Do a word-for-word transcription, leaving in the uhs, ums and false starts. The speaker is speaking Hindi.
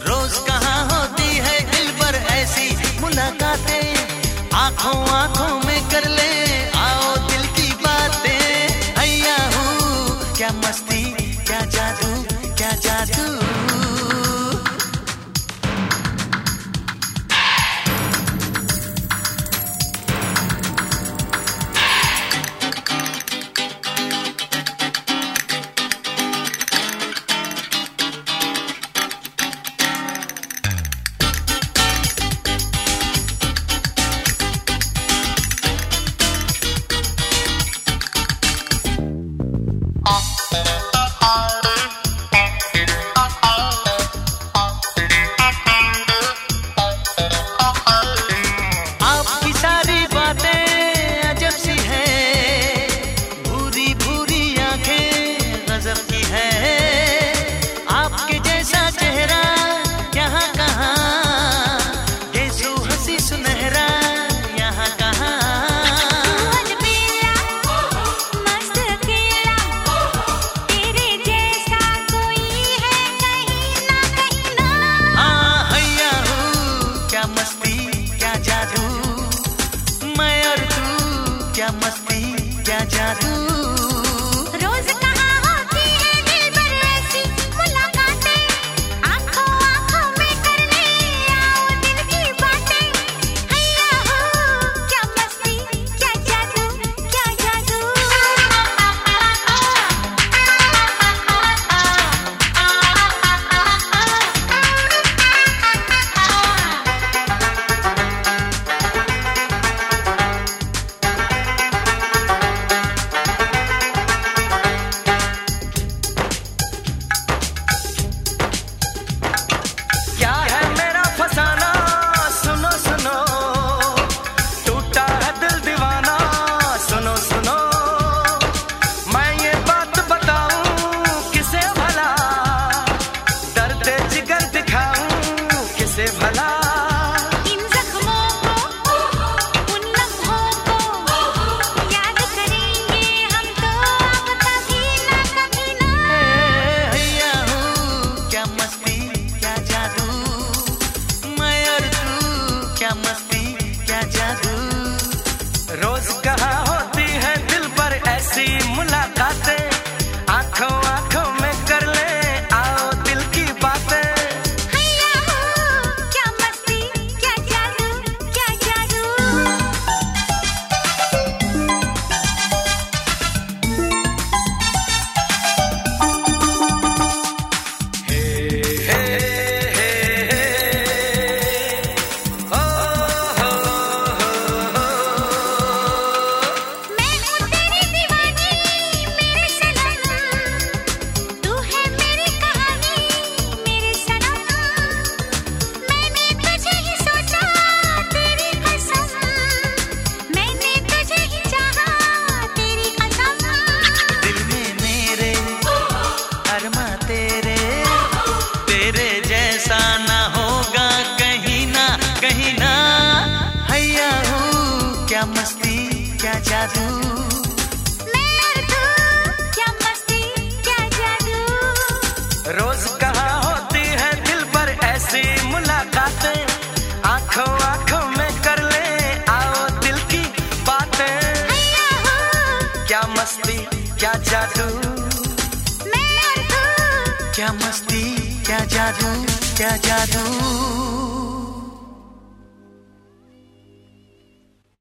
रोज कहाँ होती है दिल पर ऐसी मुलाकातें, आंखों आंखों में कर ले आओ दिल की बातें। हैया हूँ क्या मस्ती क्या जादू क्या जादू। क्या मस्ती क्या जादू। रोज कहाँ होती है दिल पर ऐसी मुलाकातें, आंखों आंखों में कर ले आओ दिल की बातें। हैया हो क्या मस्ती क्या जादू क्या जादू। रोज कहाँ होती है दिल पर ऐसी मुलाकातें, आंखों आंखों में कर ले आओ दिल की बातें। हैया हो क्या मस्ती क्या जादू क्या जादू। क्या मस्ती क्या जादू। मैं और तू क्या मस्ती क्या जादू। रोज कहाँ होती है दिल पर ऐसी मुलाकातें, आंखों आंखों में कर ले आओ दिल की बातें। हैया हो क्या मस्ती क्या जादू। मैं और तू क्या मस्ती क्या जादू क्या जादू।